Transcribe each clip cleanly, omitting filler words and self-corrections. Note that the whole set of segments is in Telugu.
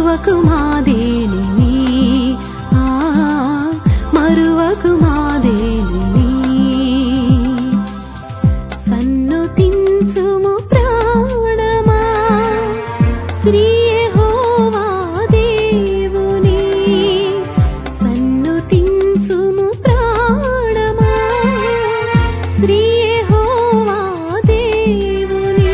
మరువకు మా దేనిని, మరువకు మా దేనిని. సన్నుతించుము ప్రాణమా శ్రీ యెహోవా దేవుని. సన్నుతించుము ప్రాణమా శ్రీ యెహోవా దేవుని.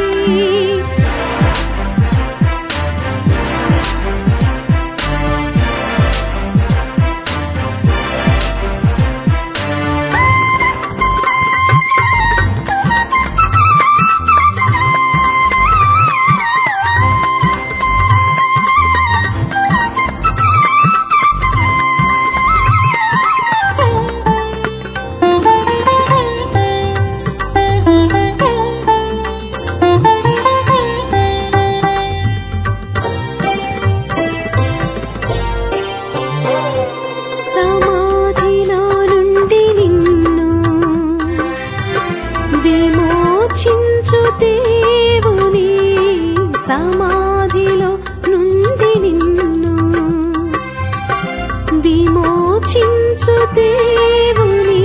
సమాధిలో నుండి నిన్ను విమోచించు దేవుని. సమాధిలో నుండి నిన్ను విమోచించు దేవుని.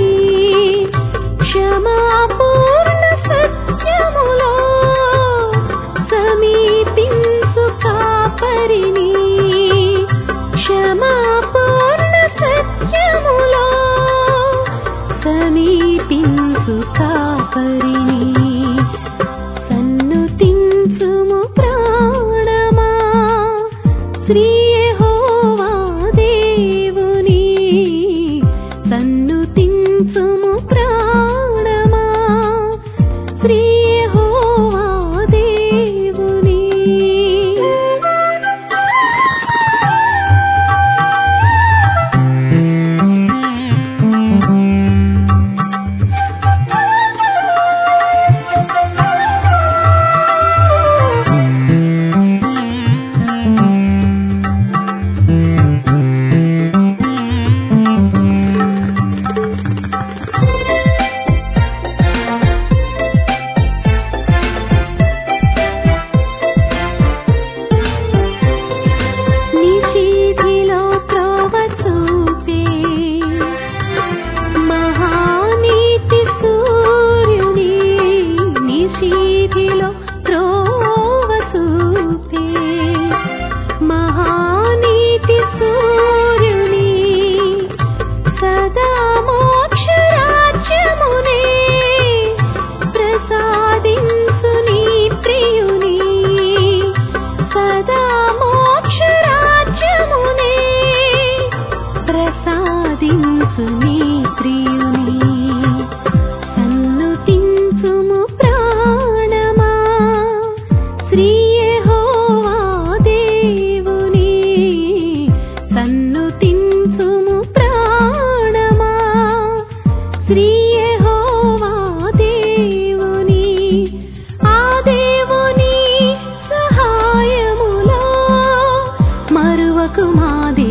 క్షమాపూర్ణ సత్యములో సమీపించు కాపరిని. క్షమాపూర్ణ సత్యములో సమీపించు కాపరిని. సన్నుతించుము ప్రాణమా శ్రీ యెహోవా దేవుని. సన్నుతించుము ప్రాణమా శ్రీ యెహోవా దేవుని. నిశీధిలో త్రోవ చూపే మహానీతి సూర్యుని. నిశీధిలో త్రోవ చూపే మహానీతి సూర్యుని. సదా మోక్ష రాజ్యమునే ప్రసాదించు నీ ప్రియుని. సదా మోక్ష రాజ్యమునే ప్రసాదించు నీ ప్రియుని. సన్నుతించుము ప్రాణమా శ్రీ యెహోవా దేవుని. సన్నుతించుము ప్రాణమా శ్రీ యెహోవా దేవుని. ఆ దేవుని సహాయములో మరువకు మా